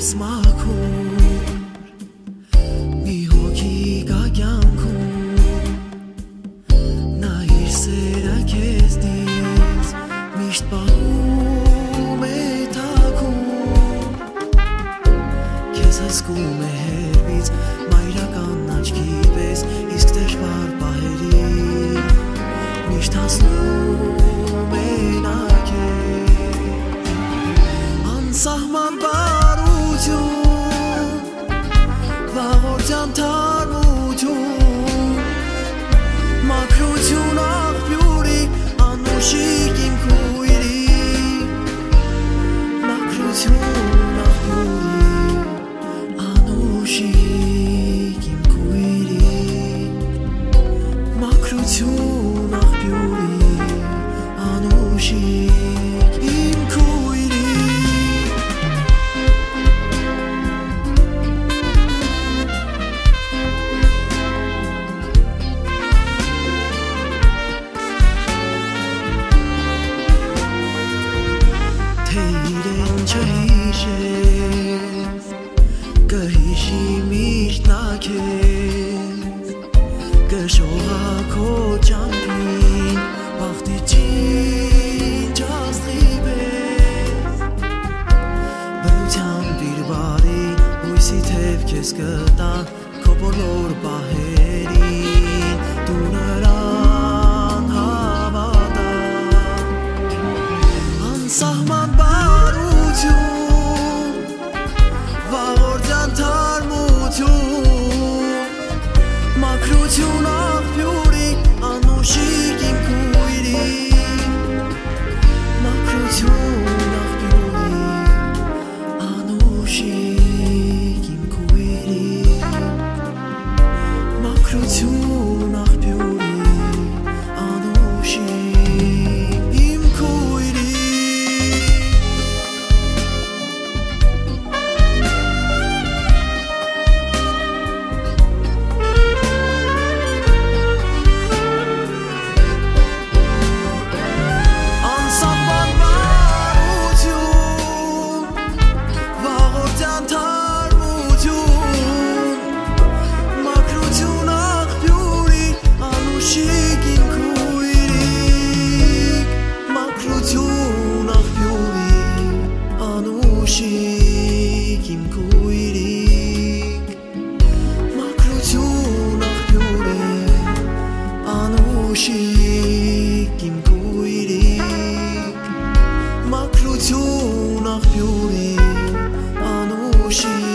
Զգում է հերվից մայրական աչքի պես, իսկ դժվար պահերի միշտ հասնում մենակ է անսահման բարություն, վաղորդյան թարմություն, մաքրություն աղբյուրի անուշիկ իմ քույրի, մաքրություն Կհիշի միշտ նա քեզ, կշողա քո ճամփին, բախտի ջինջ աստղի պես, բնությամբ իր բարի հույսի թև քեզ կտա քո բոլոր պահերին, դու նրան հավատա, անսահման բարություն, մաքրություն աղբյուրի անուշիկ իմ քույրի, մաքրություն աղբյուրի անուշիկ իմ քույրի, մաքրություն աղբյուրի անուշիկ իմ քույրի Իմ քույրիկ, մաքրություն աղբյուրի անուշիկ իմ քույրիկ, մաքրություն աղբյուրի անուշիկ